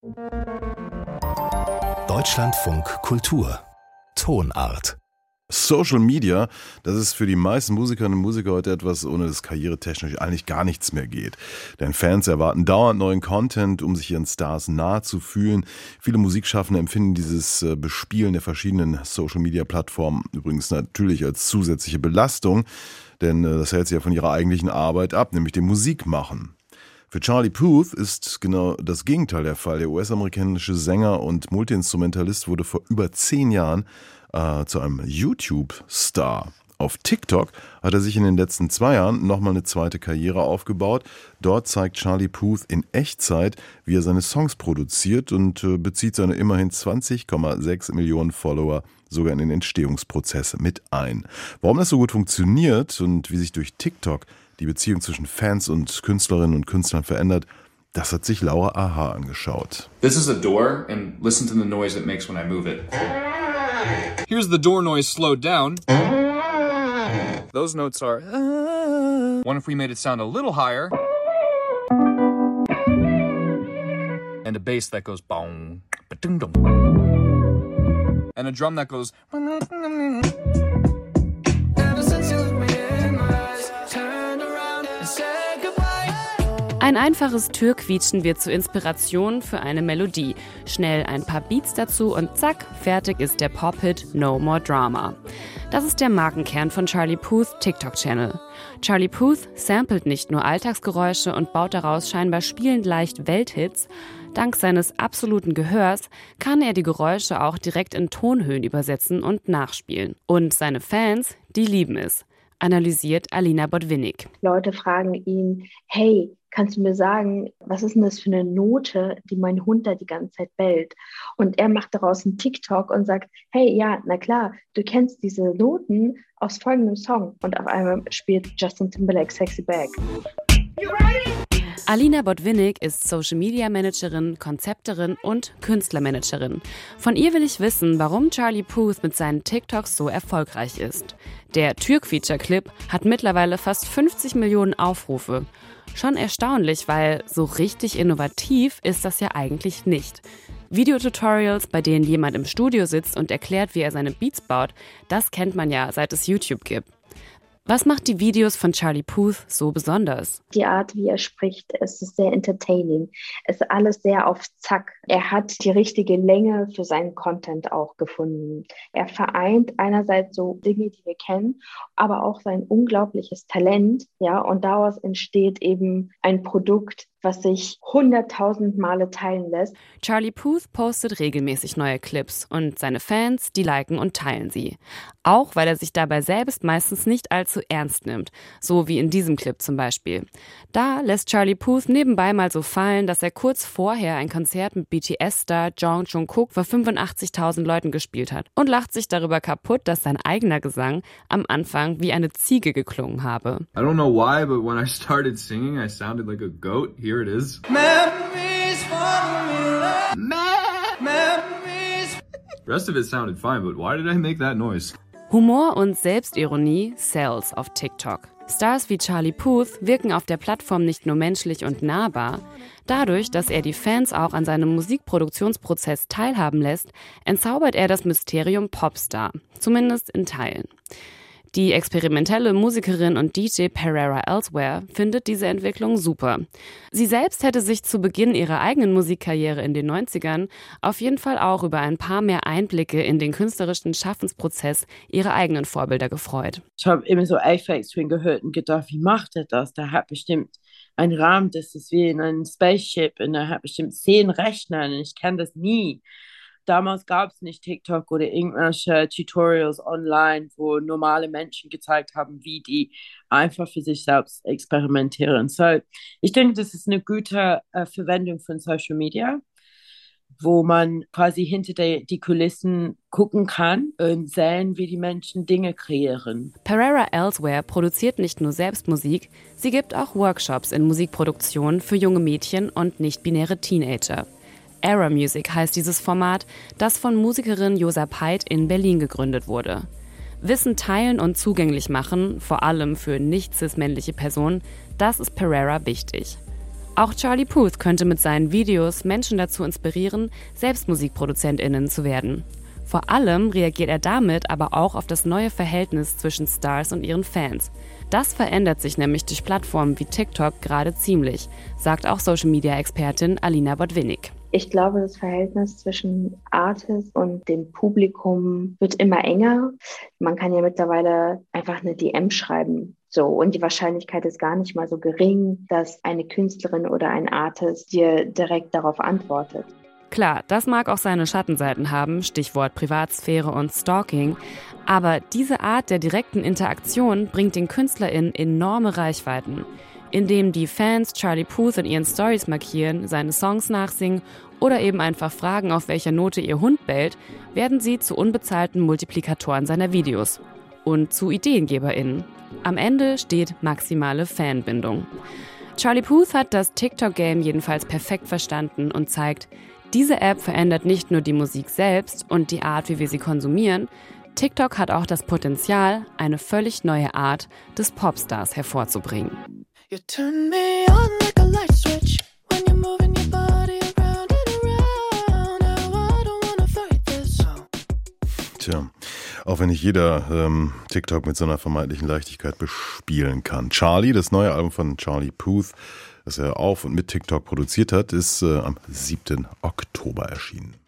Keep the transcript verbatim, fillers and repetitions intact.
Deutschlandfunk Kultur Tonart. Social Media, das ist für die meisten Musikerinnen und Musiker heute etwas, ohne das karrieretechnisch eigentlich gar nichts mehr geht. Denn Fans erwarten dauernd neuen Content, um sich ihren Stars nahe zu fühlen. Viele Musikschaffende empfinden dieses Bespielen der verschiedenen Social Media Plattformen übrigens natürlich als zusätzliche Belastung, denn das hält sie ja von ihrer eigentlichen Arbeit ab, nämlich dem Musikmachen. Für Charlie Puth ist genau das Gegenteil der Fall. Der U S-amerikanische Sänger und Multiinstrumentalist wurde vor über zehn Jahren äh, zu einem YouTube-Star. Auf TikTok hat er sich in den letzten zwei Jahren nochmal eine zweite Karriere aufgebaut. Dort zeigt Charlie Puth in Echtzeit, wie er seine Songs produziert und äh, bezieht seine immerhin zwanzig Komma sechs Millionen Follower sogar in den Entstehungsprozess mit ein. Warum das so gut funktioniert und wie sich durch TikTok die Beziehung zwischen Fans und Künstlerinnen und Künstlern verändert, das hat sich Laura Aha angeschaut. This is a door, and listen to the noise it makes when I move it. Here's the door noise slowed down. Those notes are... What if we made it sound a little higher? And a bass that goes... Boom, ba-dum-dum. And a drum that goes... Ein einfaches Türquietschen wird zur Inspiration für eine Melodie. Schnell ein paar Beats dazu und zack, fertig ist der Pop-Hit No More Drama. Das ist der Markenkern von Charlie Puths TikTok-Channel. Charlie Puth samplet nicht nur Alltagsgeräusche und baut daraus scheinbar spielend leicht Welthits. Dank seines absoluten Gehörs kann er die Geräusche auch direkt in Tonhöhen übersetzen und nachspielen. Und seine Fans, die lieben es, analysiert Alina Botwinnik. Leute fragen ihn, hey, kannst du mir sagen, was ist denn das für eine Note, die mein Hund da die ganze Zeit bellt? Und er macht daraus einen TikTok und sagt, hey, ja, na klar, du kennst diese Noten aus folgendem Song. Und auf einmal spielt Justin Timberlake Sexy Back. Alina Botwinnik ist Social-Media-Managerin, Konzepterin und Künstlermanagerin. Von ihr will ich wissen, warum Charlie Puth mit seinen TikToks so erfolgreich ist. Der Türquietscher-Clip hat mittlerweile fast fünfzig Millionen Aufrufe. Schon erstaunlich, weil so richtig innovativ ist das ja eigentlich nicht. Videotutorials, bei denen jemand im Studio sitzt und erklärt, wie er seine Beats baut, das kennt man ja, seit es YouTube gibt. Was macht die Videos von Charlie Puth so besonders? Die Art, wie er spricht, es ist sehr entertaining. Es ist alles sehr auf Zack. Er hat die richtige Länge für seinen Content auch gefunden. Er vereint einerseits so Dinge, die wir kennen, aber auch sein unglaubliches Talent. Ja, und daraus entsteht eben ein Produkt, was sich hunderttausend Male teilen lässt. Charlie Puth postet regelmäßig neue Clips und seine Fans, die liken und teilen sie. Auch weil er sich dabei selbst meistens nicht allzu ernst nimmt, so wie in diesem Clip zum Beispiel. Da lässt Charlie Puth nebenbei mal so fallen, dass er kurz vorher ein Konzert mit B T S-Star Jong Jungkook vor fünfundachtzigtausend Leuten gespielt hat und lacht sich darüber kaputt, dass sein eigener Gesang am Anfang wie eine Ziege geklungen habe. I don't know why, but when I started singing, I sounded like a goat. Here it is. Memories for me. Memories. The rest of it sounded fine, but why did I make that noise? Humor und Selbstironie sells auf TikTok. Stars wie Charlie Puth wirken auf der Plattform nicht nur menschlich und nahbar. Dadurch, dass er die Fans auch an seinem Musikproduktionsprozess teilhaben lässt, entzaubert er das Mysterium Popstar, zumindest in Teilen. Die experimentelle Musikerin und D J Pereira Elsewhere findet diese Entwicklung super. Sie selbst hätte sich zu Beginn ihrer eigenen Musikkarriere in den neunzigern auf jeden Fall auch über ein paar mehr Einblicke in den künstlerischen Schaffensprozess ihrer eigenen Vorbilder gefreut. Ich habe immer so Aphex Twin gehört und gedacht, wie macht er das? Der hat bestimmt einen Rahmen, das ist wie in einem Spaceship und er hat bestimmt zehn Rechner und ich kann das nie. Damals gab es nicht TikTok oder irgendwelche Tutorials online, wo normale Menschen gezeigt haben, wie die einfach für sich selbst experimentieren. So, ich denke, das ist eine gute äh, Verwendung von Social Media, wo man quasi hinter die, die Kulissen gucken kann und sehen, wie die Menschen Dinge kreieren. Pereira Elsewhere produziert nicht nur selbst Musik, sie gibt auch Workshops in Musikproduktion für junge Mädchen und nicht-binäre Teenager. Era Music heißt dieses Format, das von Musikerin Josa Peit in Berlin gegründet wurde. Wissen teilen und zugänglich machen, vor allem für nicht cis-männliche Personen, das ist Pereira wichtig. Auch Charlie Puth könnte mit seinen Videos Menschen dazu inspirieren, selbst MusikproduzentInnen zu werden. Vor allem reagiert er damit aber auch auf das neue Verhältnis zwischen Stars und ihren Fans. Das verändert sich nämlich durch Plattformen wie TikTok gerade ziemlich, sagt auch Social-Media-Expertin Alina Botwinnik. Ich glaube, das Verhältnis zwischen Artist und dem Publikum wird immer enger. Man kann ja mittlerweile einfach eine D M schreiben. So, und die Wahrscheinlichkeit ist gar nicht mal so gering, dass eine Künstlerin oder ein Artist dir direkt darauf antwortet. Klar, das mag auch seine Schattenseiten haben, Stichwort Privatsphäre und Stalking. Aber diese Art der direkten Interaktion bringt den KünstlerInnen enorme Reichweiten. Indem die Fans Charlie Puth in ihren Stories markieren, seine Songs nachsingen oder eben einfach fragen, auf welcher Note ihr Hund bellt, werden sie zu unbezahlten Multiplikatoren seiner Videos und zu IdeengeberInnen. Am Ende steht maximale Fanbindung. Charlie Puth hat das TikTok-Game jedenfalls perfekt verstanden und zeigt, diese App verändert nicht nur die Musik selbst und die Art, wie wir sie konsumieren. TikTok hat auch das Potenzial, eine völlig neue Art des Popstars hervorzubringen. You turn me on like a light switch when you're moving your body around and around. Now I don't wanna fight this. Tja, auch wenn nicht jeder ähm, TikTok mit so einer vermeintlichen Leichtigkeit bespielen kann. Charlie, das neue Album von Charlie Puth, das er auf und mit TikTok produziert hat, ist äh, am siebten Oktober erschienen.